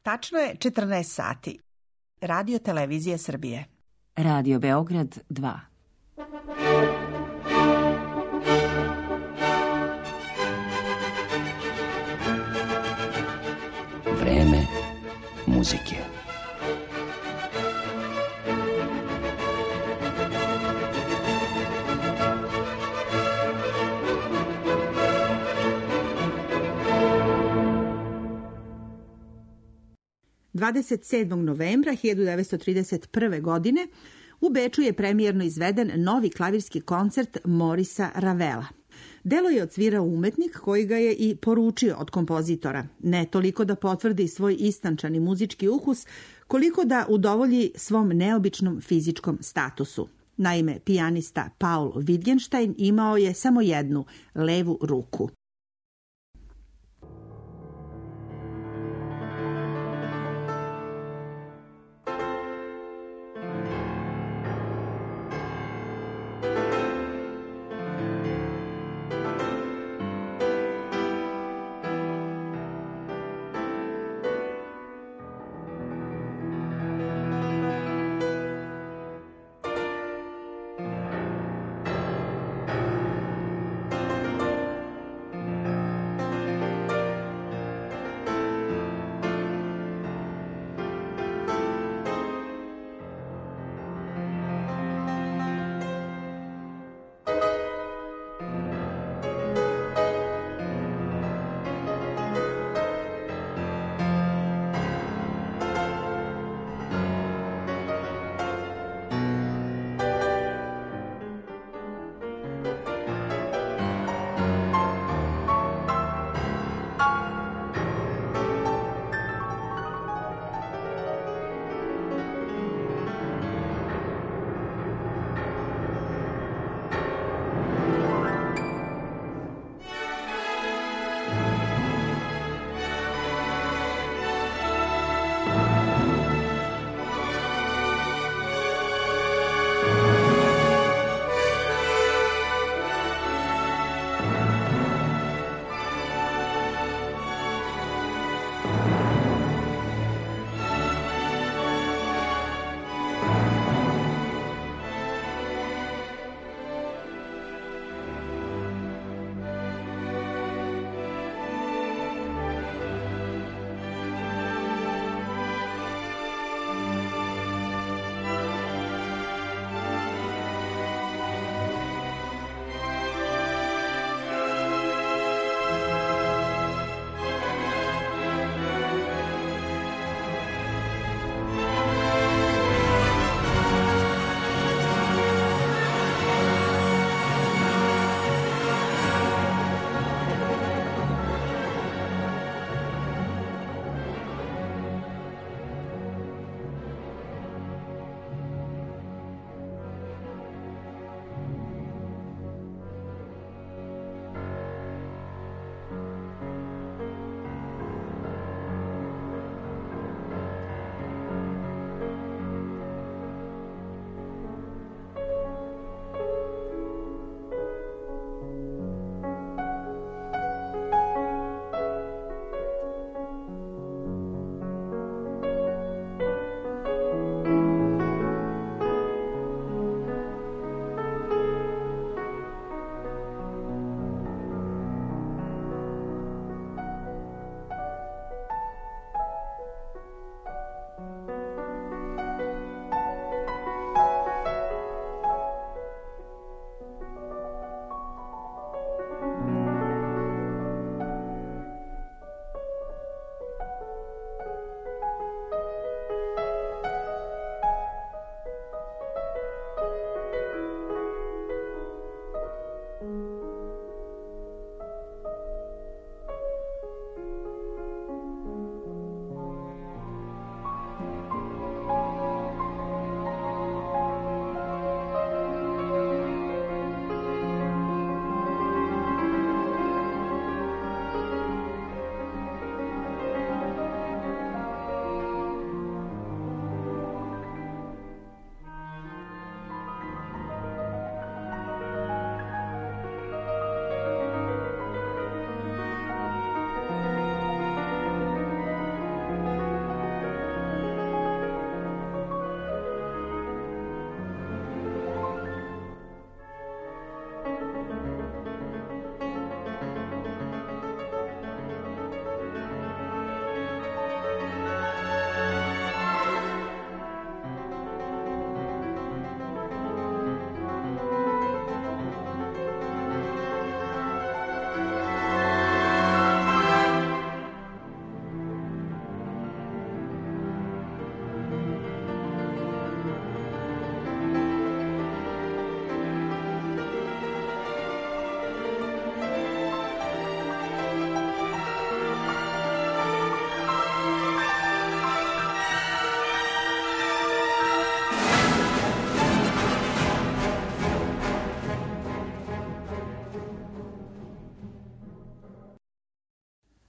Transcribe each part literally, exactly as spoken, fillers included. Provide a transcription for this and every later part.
Tačno je četrnaest sati. Radio Televizija Srbije. Radio Beograd dva. Vreme muzike. dvadeset sedmog novembra hiljadu devetsto trideset prve. godine u Beču je premijerno izveden novi klavirski koncert Morisa Ravela. Delo je odsvirao umetnik koji ga je i poručio od kompozitora, ne toliko da potvrdi svoj istančani muzički ukus, koliko da udovolji svom neobičnom fizičkom statusu. Naime, pijanista Paul Wittgenstein imao je samo jednu, levu ruku.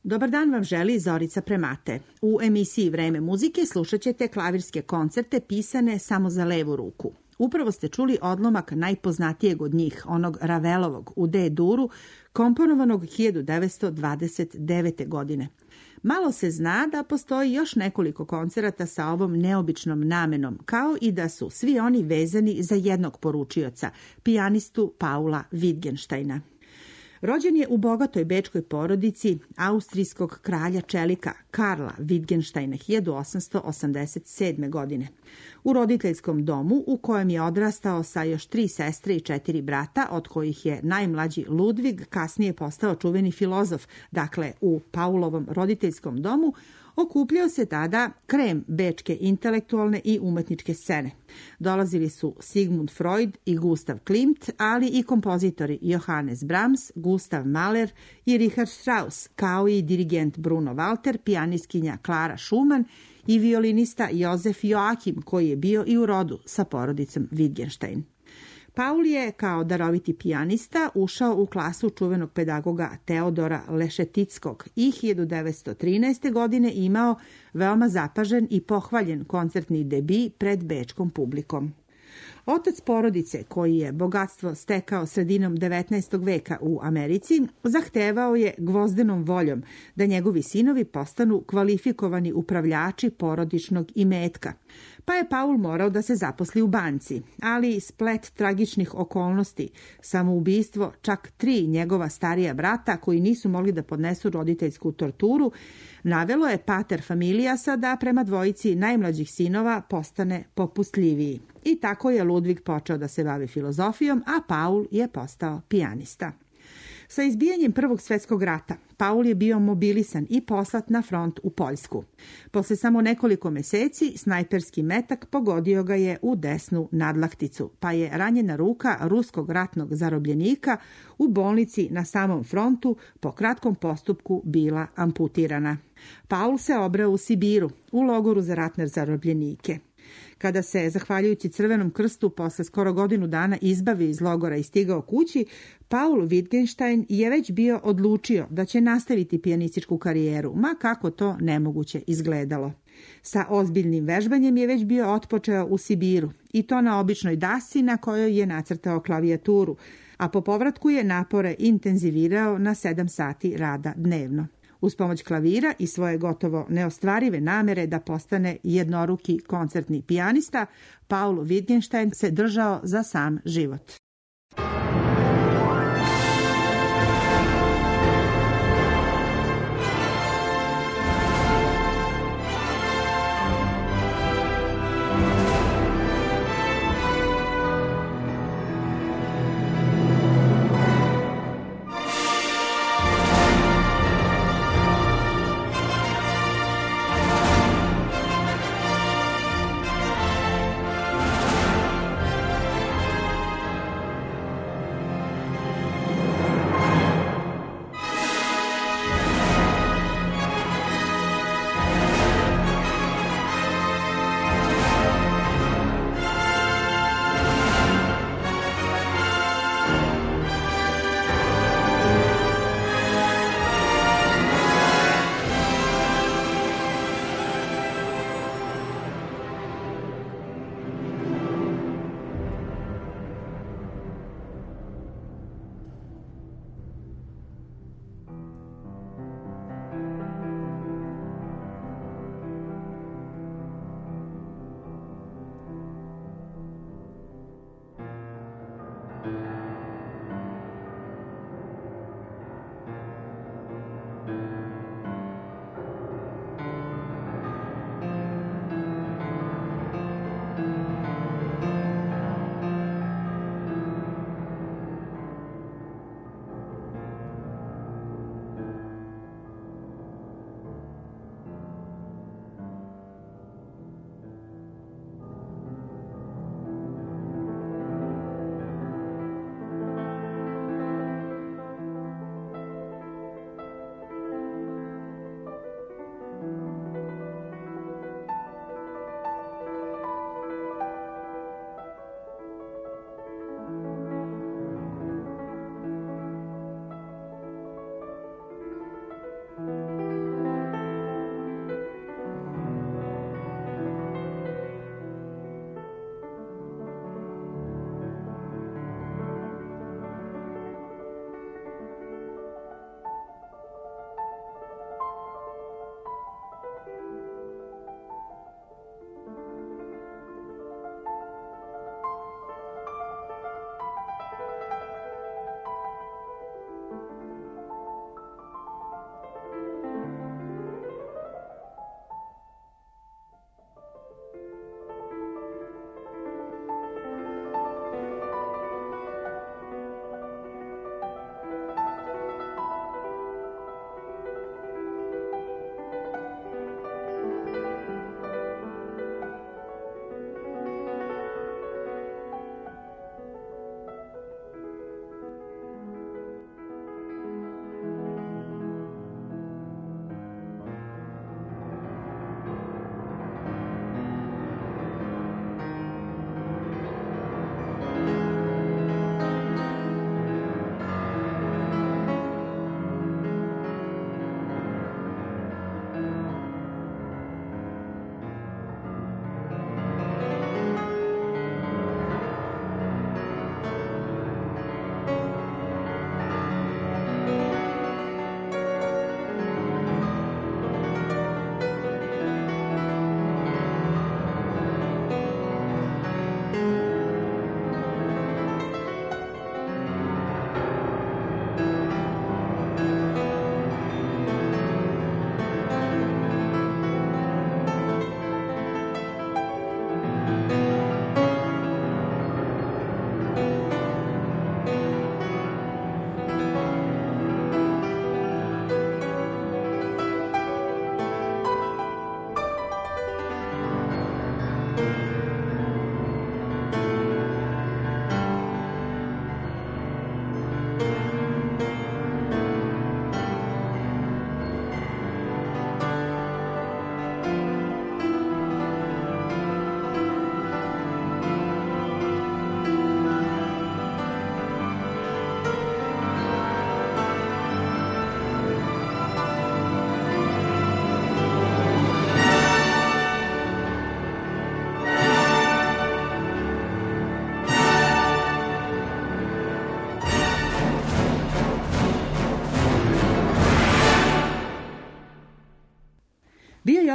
Dobar dan vam želi Zorica Premate. U emisiji Vreme muzike slušat ćete klavirske koncerte pisane samo za levu ruku. Upravo ste čuli odlomak najpoznatijeg od njih, onog Ravelovog u D-duru, komponovanog hiljadu devetsto dvadeset devete. godine. Malo se zna da postoji još nekoliko koncerata sa ovom neobičnom namenom, kao i da su svi oni vezani za jednog poručioca, pijanistu Paula Wittgensteina. Rođen je u bogatoj bečkoj porodici austrijskog kralja čelika Karla Wittgensteina hiljadu osamsto osamdeset sedme. godine. U roditeljskom domu u kojem je odrastao sa još tri sestre i četiri brata, od kojih je najmlađi Ludvig kasnije postao čuveni filozof, dakle u Paulovom roditeljskom domu, okupljao se tada krem bečke intelektualne i umetničke scene. Dolazili su Sigmund Freud i Gustav Klimt, ali i kompozitori Johannes Brahms, Gustav Mahler i Richard Strauss, kao i dirigent Bruno Walter, pijanistkinja Klara Schumann i violinista Josef Joachim, koji je bio i u rodu sa porodicom Wittgenstein. Paul je, kao daroviti pijanista, ušao u klasu čuvenog pedagoga Teodora Lešetickog i hiljadu devetsto trinaeste. godine imao veoma zapažen i pohvaljen koncertni debi pred bečkom publikom. Otac porodice, koji je bogatstvo stekao sredinom devetnaestog. veka u Americi, zahtevao je gvozdenom voljom da njegovi sinovi postanu kvalifikovani upravljači porodičnog imetka. Pa je Paul morao da se zaposli u banci, ali splet tragičnih okolnosti, samoubistvo čak tri njegova starija brata koji nisu mogli da podnesu roditeljsku torturu, navelo je pater familijasa da prema dvojici najmlađih sinova postane popustljiviji. I tako je Ludvig počeo da se bavi filozofijom, a Paul je postao pijanista. Sa izbijanjem Prvog svjetskog rata, Paul je bio mobilisan i poslat na front u Poljsku. Posle samo nekoliko meseci, snajperski metak pogodio ga je u desnu nadlakticu, pa je ranjena ruka ruskog ratnog zarobljenika u bolnici na samom frontu po kratkom postupku bila amputirana. Paul se obrao u Sibiru, u logoru za ratne zarobljenike. Kada se, zahvaljujući Crvenom krstu, posle skoro godinu dana izbavio iz logora i stigao kući, Paul Wittgenstein je već bio odlučio da će nastaviti pijanističku karijeru, ma kako to nemoguće izgledalo. Sa ozbiljnim vežbanjem je već bio otpočeo u Sibiru, i to na običnoj dasi na kojoj je nacrtao klavijaturu, a po povratku je napore intenzivirao na sedam sati rada dnevno. Uz pomoć klavira i svoje gotovo neostvarive namere da postane jednoruki koncertni pijanista, Paul Wittgenstein se držao za sam život.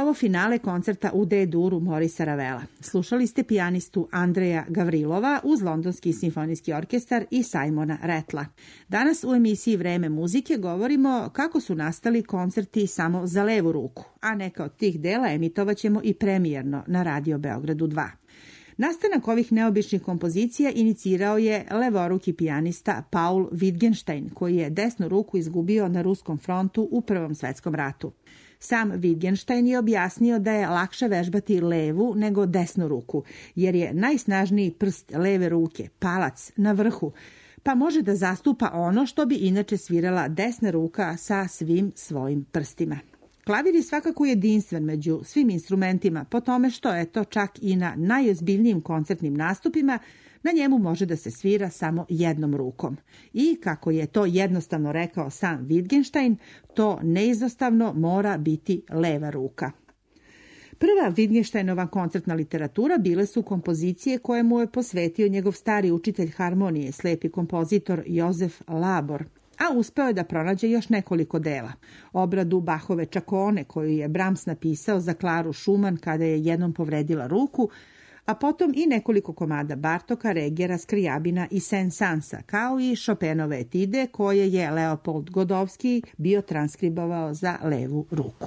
je ovo finale koncerta u D-duru Morisa Ravela. Slušali ste pijanistu Andreja Gavrilova uz Londonski simfonijski orkestar i Simona Rattla. Danas u emisiji Vreme muzike govorimo kako su nastali koncerti samo za levu ruku, a neka od tih dela emitovaćemo i premijerno na Radio Beogradu dva. Nastanak ovih neobičnih kompozicija inicirao je levoruki pijanista Paul Wittgenstein, koji je desnu ruku izgubio na ruskom frontu u Prvom svetskom ratu. Sam Wittgenstein je objasnio da je lakše vežbati levu nego desnu ruku, jer je najsnažniji prst leve ruke, palac, na vrhu, pa može da zastupa ono što bi inače svirala desna ruka sa svim svojim prstima. Klavir je svakako jedinstven među svim instrumentima po tome što je to čak i na najozbiljnijim koncertnim nastupima na njemu može da se svira samo jednom rukom. I, kako je to jednostavno rekao sam Wittgenstein, to neizostavno mora biti leva ruka. Prva Wittgensteinova koncertna literatura bile su kompozicije koje mu je posvetio njegov stari učitelj harmonije, slepi kompozitor Jozef Labor, a uspeo je da pronađe još nekoliko dela. Obradu Bachove Čakone, koju je Brahms napisao za Klaru Schumann kada je jednom povredila ruku, a potom i nekoliko komada Bartoka, Regera, Skrijabina i Saint-Sansa, kao i Chopinove etide koje je Leopold Godowski bio transkribovao za levu ruku.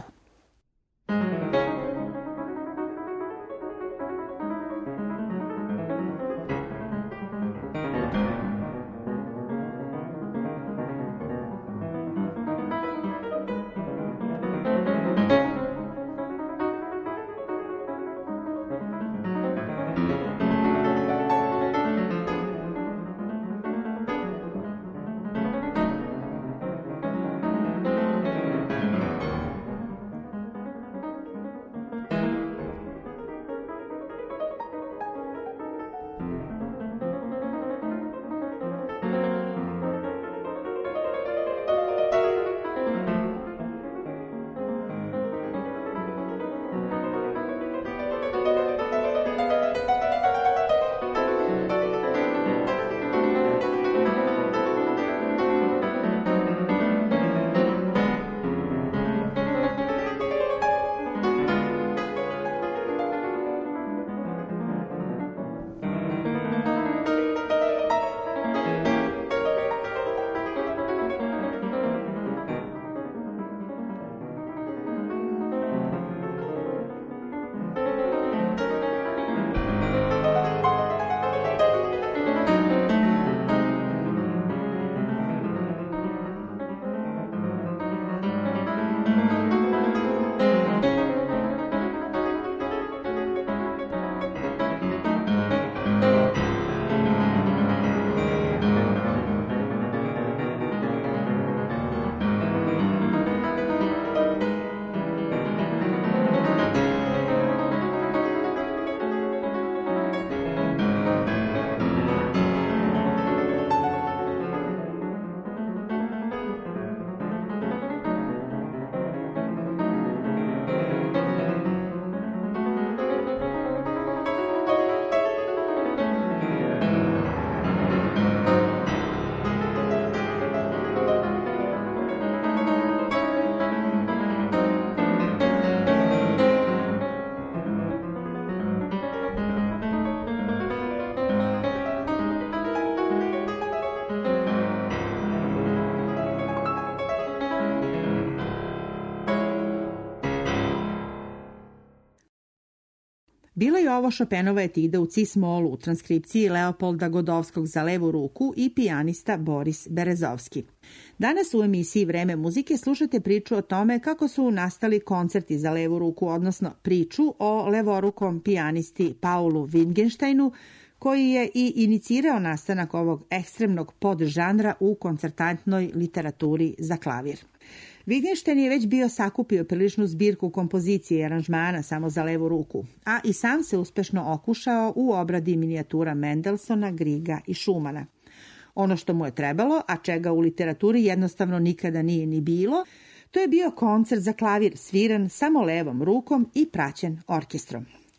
Bila je ovo Chopinova etida u cis-molu u transkripciji Leopolda Godowskog za levu ruku i pijanista Boris Berezovski. Danas u emisiji Vreme muzike slušate priču o tome kako su nastali koncerti za levu ruku, odnosno priču o levorukom pijanisti Paulu Wittgensteinu, koji je i inicirao nastanak ovog ekstremnog podžanra u koncertantnoj literaturi za klavir. Wittgenstein je već bio sakupio priličnu zbirku kompozicije i aranžmana samo za levu ruku, a i sam se uspešno okušao u obradi minijatura Mendelsona, Griega i Schumana. Ono što mu je trebalo, a čega u literaturi jednostavno nikada nije ni bilo, to je bio koncert za klavir sviran samo levom rukom i praćen orkestrom.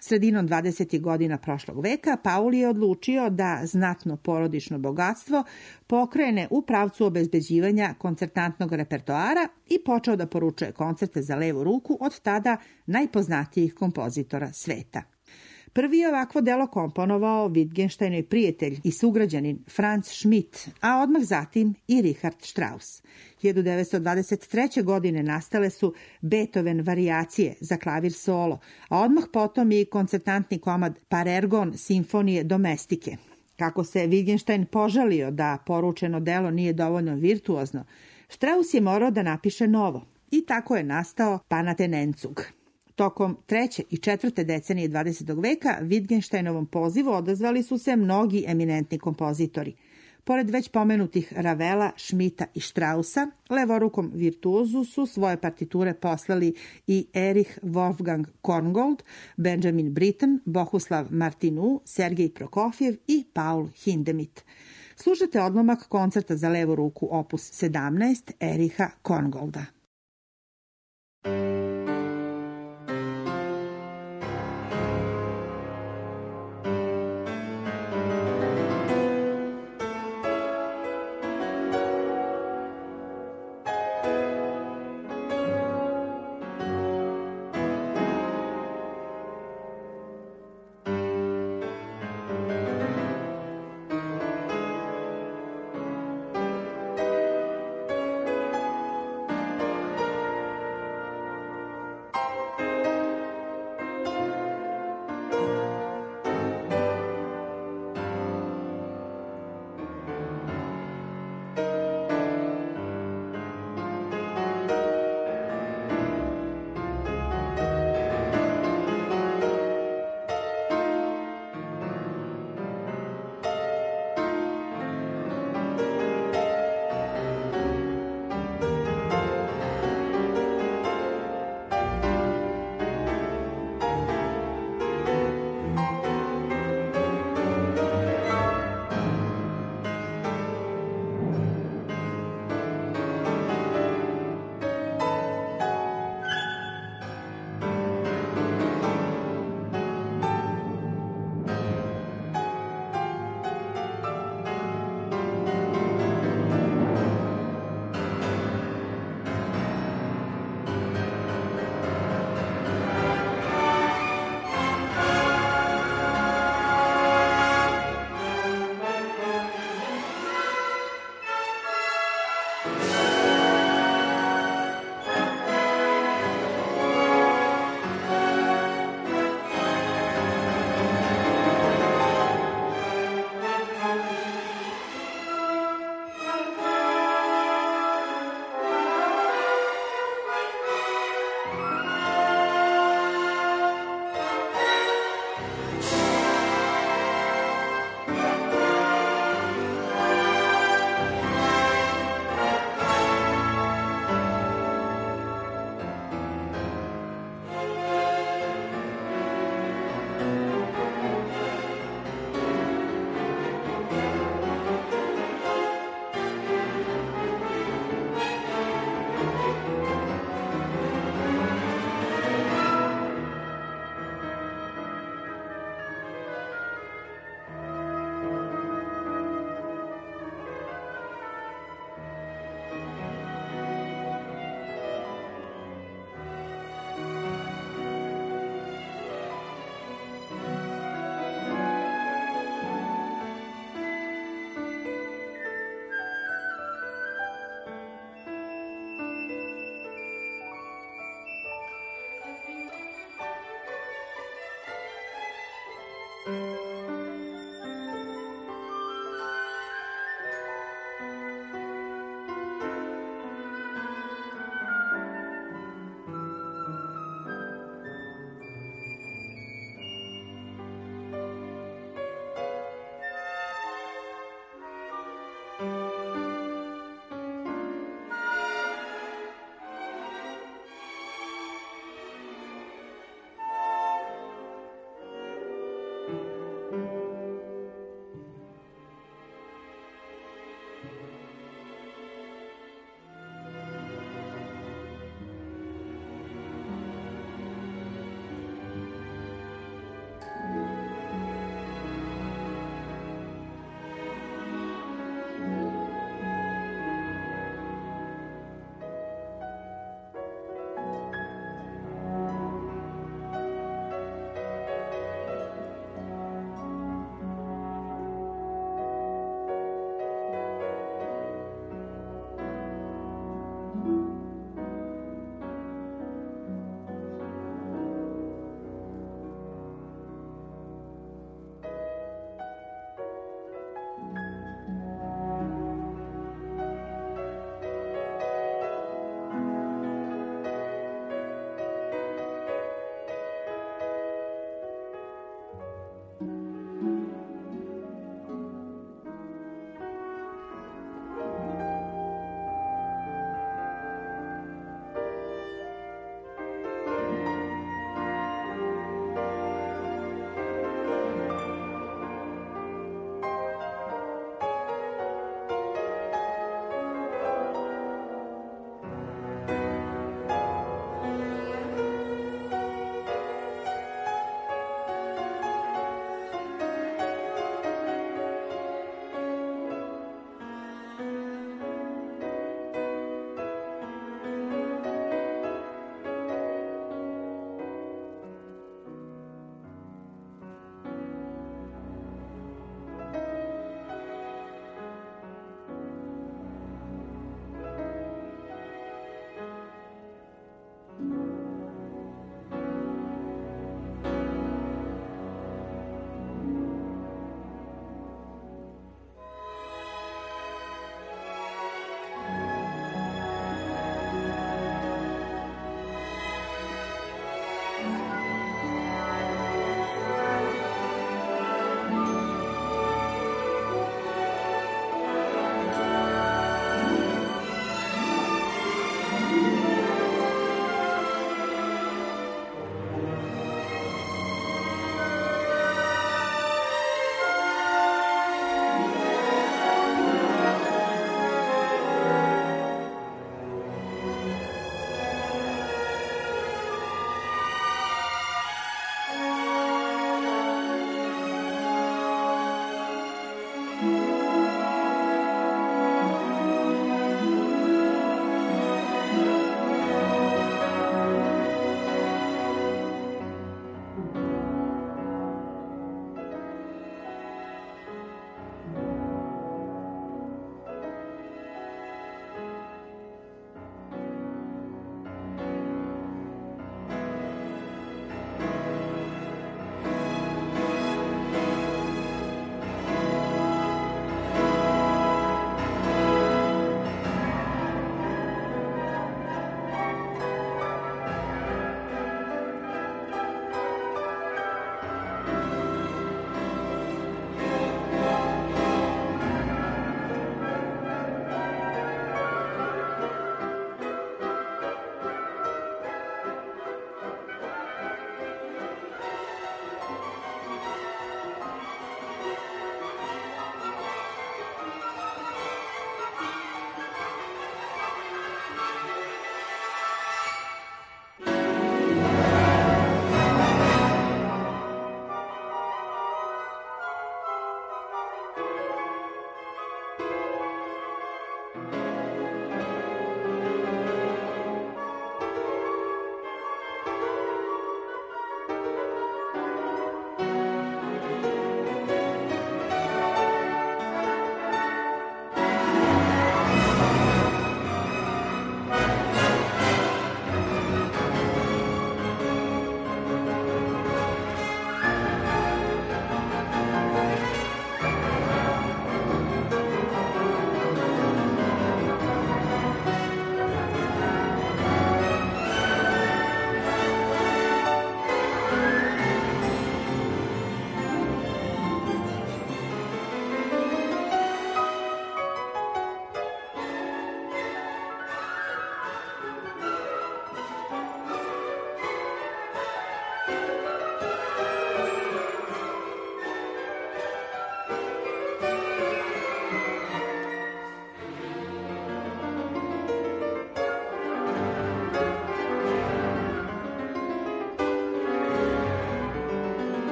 Sredinom dvadesetih godina prošlog veka Paul je odlučio da znatno porodično bogatstvo pokrene u pravcu obezbeđivanja koncertantnog repertoara i počeo da poručuje koncerte za levu ruku od tada najpoznatijih kompozitora sveta. Prvi je ovakvo delo komponovao Wittgensteinov prijatelj i sugrađanin Franz Schmidt, a odmah zatim i Richard Strauss. hiljadu devetsto dvadeset treće. godine nastale su Beethoven varijacije za klavir solo, a odmah potom i koncertantni komad Parergon simfonije Domestike. Kako se Wittgenstein požalio da poručeno delo nije dovoljno virtuozno, Strauss je morao da napiše novo i tako je nastao Panathenencug. Tokom treće i četvrte decenije dvadesetog veka Wittgensteinovom pozivu odazvali su se mnogi eminentni kompozitori. Pored već pomenutih Ravela, Schmidta i Straussa, levorukom virtuozu su svoje partiture poslali i Erich Wolfgang Korngold, Benjamin Britten, Bohuslav Martinu, Sergej Prokofjev i Paul Hindemith. Slušate odlomak koncerta za levu ruku opus sedamnaest Ericha Korngolda.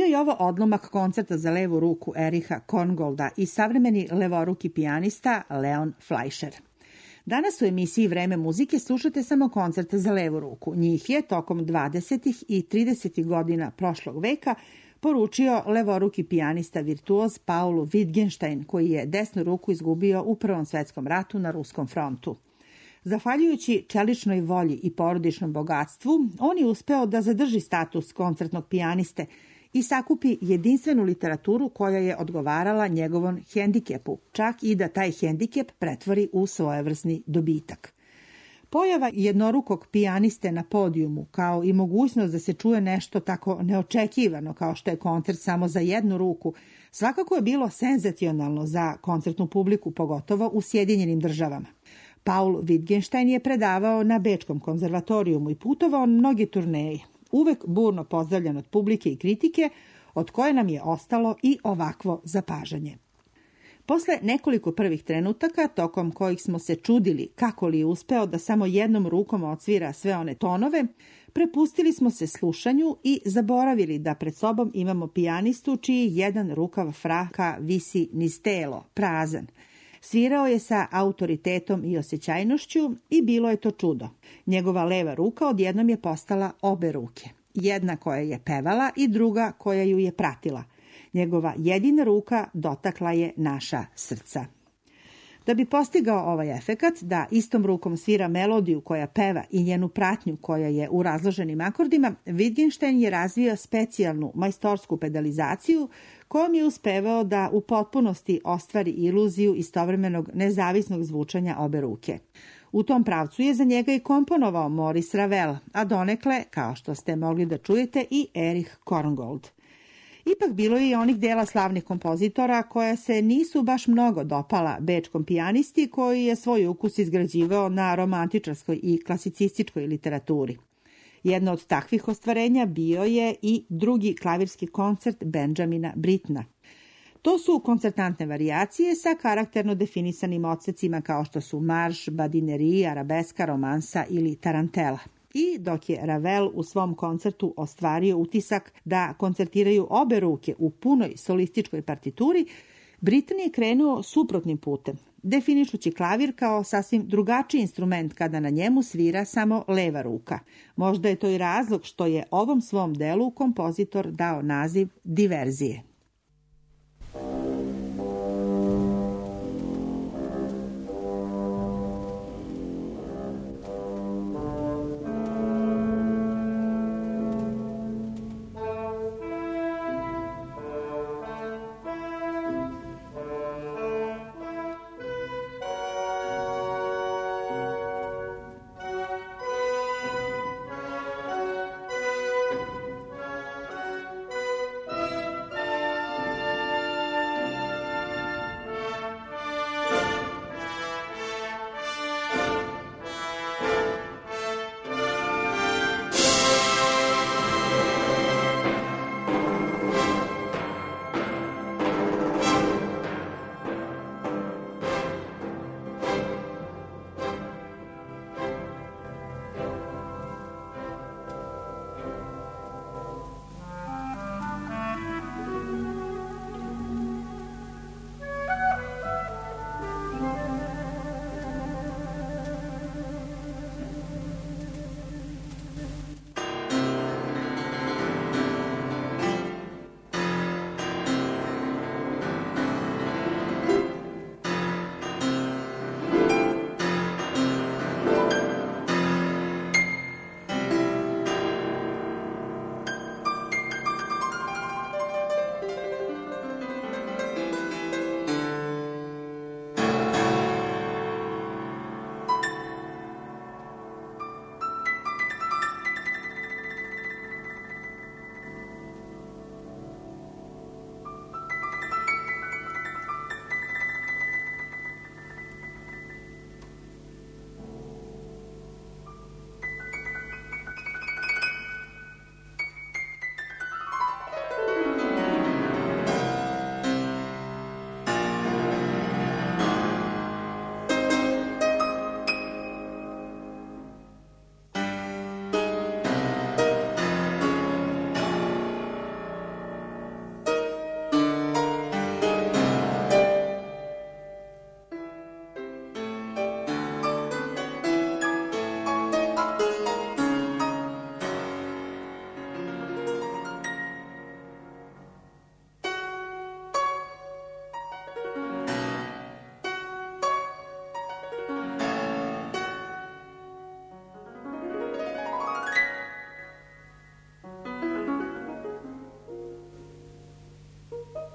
Bio je ovo odlomak koncerta za levu ruku Eriha Korngolda i savremeni levoruki pijanista Leon Fleischer. Danas u emisiji Vreme muzike slušate samo koncerte za levu ruku. Njih je tokom dvadesetih i tridesetih godina prošlog veka poručio levoruki pijanista virtuoz Paul Wittgenstein, koji je desnu ruku izgubio u Prvom svetskom ratu na ruskom frontu. Zahvaljujući čeličnoj volji i porodičnom bogatstvu, on je uspeo da zadrži status koncertnog pijaniste i sakupi jedinstvenu literaturu koja je odgovarala njegovom hendikepu, čak i da taj hendikep pretvori u svojevrsni dobitak. Pojava jednorukog pijaniste na podijumu, kao i mogućnost da se čuje nešto tako neočekivano kao što je koncert samo za jednu ruku, svakako je bilo senzacionalno za koncertnu publiku, pogotovo u Sjedinjenim državama. Paul Wittgenstein je predavao na Bečkom konzervatorijumu i putovao na mnoge turneje, uvek burno pozdravljan od publike i kritike, od koje nam je ostalo i ovakvo zapažanje. Posle nekoliko prvih trenutaka, tokom kojih smo se čudili kako li je uspeo da samo jednom rukom odsvira sve one tonove, prepustili smo se slušanju i zaboravili da pred sobom imamo pijanistu čiji jedan rukav fraka visi niz telo, prazan. Svirao je sa autoritetom i osjećajnošću i bilo je to čudo. Njegova leva ruka odjednom je postala obe ruke. Jedna koja je pevala i druga koja ju je pratila. Njegova jedina ruka dotakla je naša srca. Da bi postigao ovaj efekat, da istom rukom svira melodiju koja peva i njenu pratnju koja je u razloženim akordima, Wittgenstein je razvio specijalnu majstorsku pedalizaciju kojom je uspevao da u potpunosti ostvari iluziju istovremenog nezavisnog zvučanja obe ruke. U tom pravcu je za njega i komponovao Maurice Ravel, a donekle, kao što ste mogli da čujete, i Erich Korngold. Ipak bilo je i onih dela slavnih kompozitora koja se nisu baš mnogo dopala bečkom pijanisti koji je svoj ukus izgrađivao na romantičarskoj i klasicističkoj literaturi. Jedno od takvih ostvarenja bio je i drugi klavirski koncert Benjamina Brittena. To su koncertantne varijacije sa karakterno definisanim odsecima kao što su marš, badineri, arabeska, romansa ili tarantela. I dok je Ravel u svom koncertu ostvario utisak da koncertiraju obe ruke u punoj solističkoj partituri, Britten je krenuo suprotnim putem, definišući klavir kao sasvim drugačiji instrument kada na njemu svira samo leva ruka. Možda je to i razlog što je ovom svom delu kompozitor dao naziv diverzije.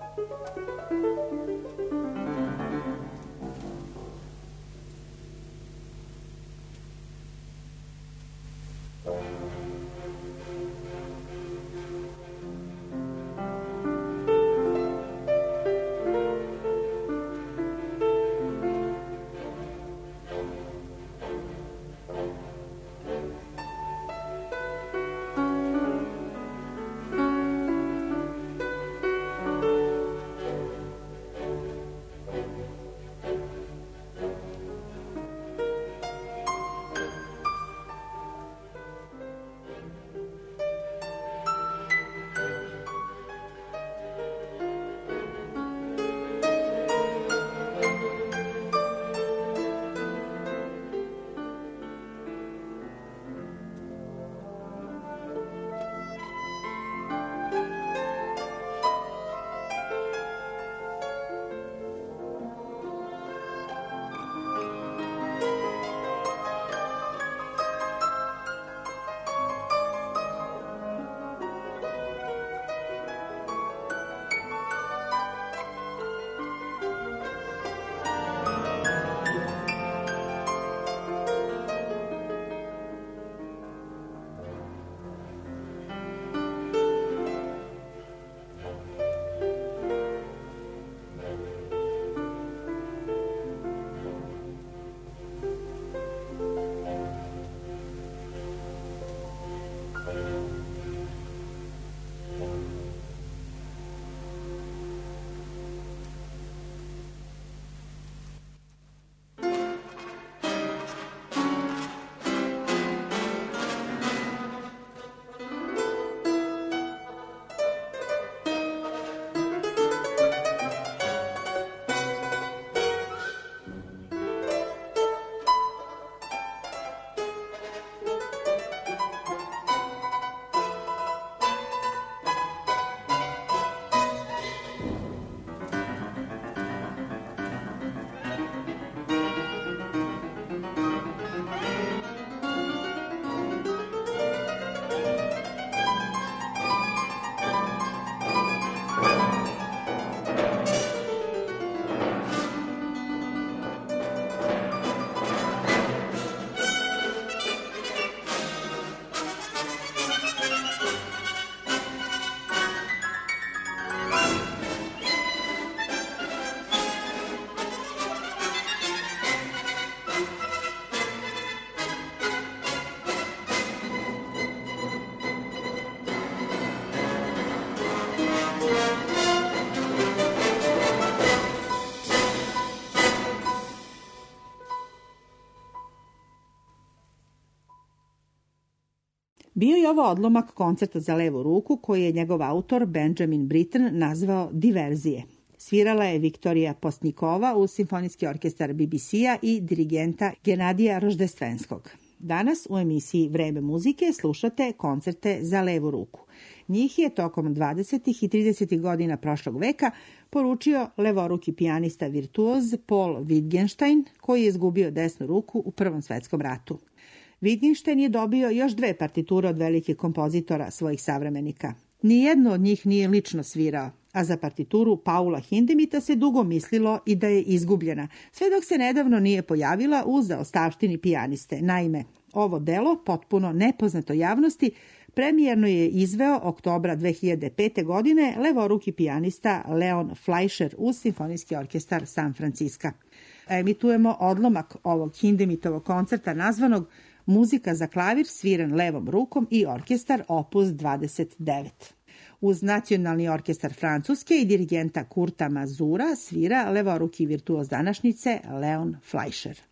Bio je ovo odlomak koncerta za levu ruku koji je njegov autor Benjamin Britten nazvao Diverzije. Svirala je Viktorija Postnikova uz Simfonijski orkestar B B C-a i dirigenta Genadija Roždestvenskog. Danas u emisiji Vreme muzike slušate koncerte za levu ruku. Njih je tokom dvadesetih i tridesetih godina prošlog veka poručio levoruki pijanista virtuoz Paul Wittgenstein, koji je izgubio desnu ruku u Prvom svetskom ratu. Wittgenstein je dobio još dve partiture od velikih kompozitora svojih savremenika. Nijedno od njih nije lično svirao, a za partituru Paula Hindemita se dugo mislilo i da je izgubljena, sve dok se nedavno nije pojavila u zaostavštini pijaniste. Naime, ovo delo, potpuno nepoznato javnosti, premijerno je izveo oktobra dve hiljade pete. godine levoruki pijanista Leon Fleischer uz Simfonijski orkestar San Francisca. Emitujemo odlomak ovog Hindemitovog koncerta nazvanog Muzika za klavir sviran levom rukom i orkestar opus dvadeset devet. Uz Nacionalni orkestar Francuske i dirigenta Kurta Mazura svira levoruki virtuoz današnjice Leon Fleischer.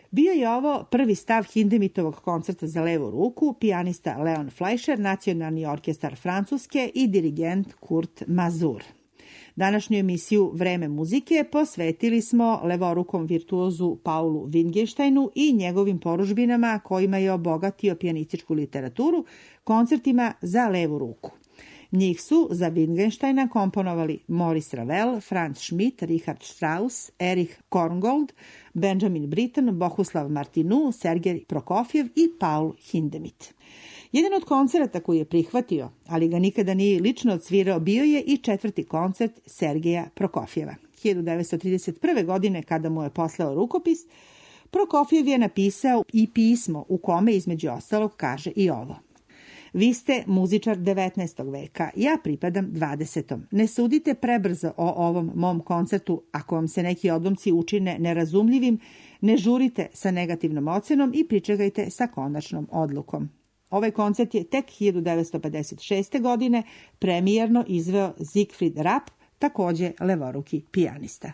Bio je ovo prvi stav Hindemitovog koncerta za levu ruku, pijanista Leon Fleischer, nacionalni orkestar Francuske i dirigent Kurt Mazur. Današnju emisiju Vreme muzike posvetili smo levorukom virtuozu Paulu Wittgensteinu i njegovim poružbinama kojima je obogatio pijanističku literaturu koncertima za levu ruku. Njih su za Wittgensteina komponovali Maurice Ravel, Franz Schmidt, Richard Strauss, Erich Korngold, Benjamin Britten, Bohuslav Martinu, Sergej Prokofjev i Paul Hindemith. Jedan od koncerata koji je prihvatio, ali ga nikada nije lično odsvirao, bio je i četvrti koncert Sergeja Prokofjeva. hiljadu devetsto trideset prve. godine, kada mu je poslao rukopis, Prokofjev je napisao i pismo u kome između ostalog kaže i ovo. Vi ste muzičar devetnaestog veka, ja pripadam dvadesetom. Ne sudite prebrzo o ovom mom koncertu, ako vam se neki odlomci učine nerazumljivim, ne žurite sa negativnom ocenom i pričekajte sa konačnom odlukom. Ovaj koncert je tek hiljadu devetsto pedeset šeste. godine premijerno izveo Siegfried Rapp, takođe levoruki pijanista.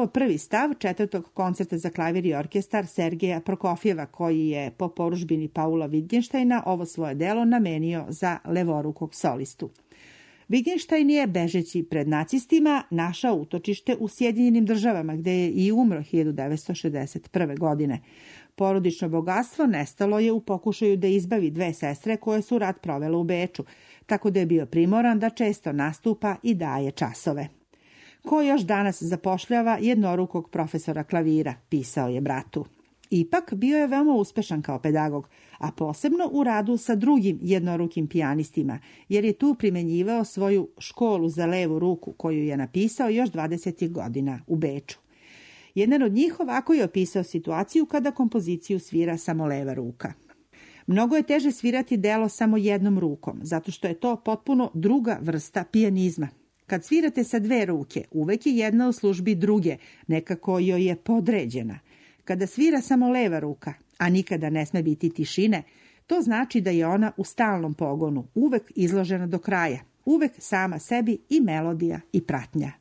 ovo prvi stav četvrtog koncerta za klavir i orkestar Sergeja Prokofjeva, koji je po poručbini Paula Wittgensteina ovo svoje delo namenio za levorukog solistu. Wittgenstein je, bežeći pred nacistima, našao utočište u Sjedinjenim Državama, gde je i umro hiljadu devetsto šezdeset prve. godine. Porodično bogatstvo nestalo je u pokušaju da izbavi dve sestre koje su rat provele u Beču, tako da je bio primoran da često nastupa i daje časove. Ko još danas zapošljava jednorukog profesora klavira, pisao je bratu. Ipak bio je veoma uspešan kao pedagog, a posebno u radu sa drugim jednorukim pijanistima, jer je tu primenjivao svoju školu za levu ruku koju je napisao još dvadesetih godina u Beču. Jedan od njih ovako je opisao situaciju kada kompoziciju svira samo leva ruka. Mnogo je teže svirati delo samo jednom rukom, zato što je to potpuno druga vrsta pijanizma. Kad svirate sa dve ruke, uvek je jedna u službi druge, nekako joj je podređena. Kada svira samo leva ruka, a nikada ne sme biti tišine, to znači da je ona u stalnom pogonu, uvek izložena do kraja, uvek sama sebi i melodija i pratnja.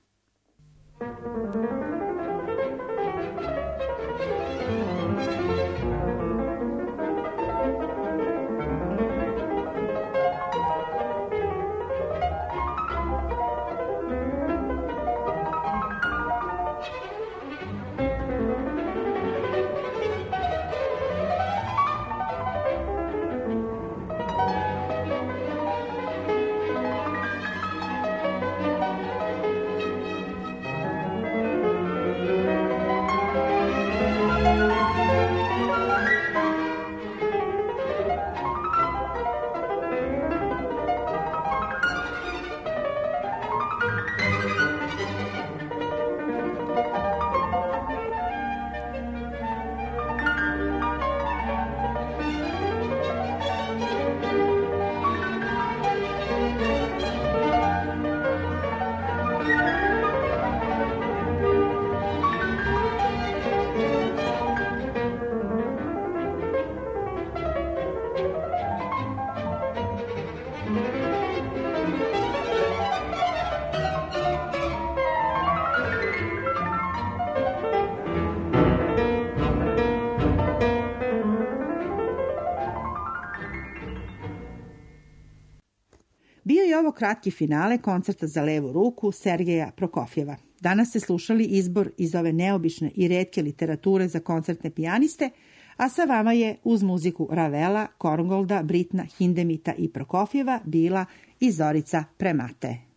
Bio je ovo kratki finale koncerta za levu ruku Sergeja Prokofjeva. Danas ste slušali izbor iz ove neobične i retke literature za koncertne pijaniste, a sa vama je uz muziku Ravela, Korngolda, Britna, Hindemita i Prokofjeva bila i Zorica Premate.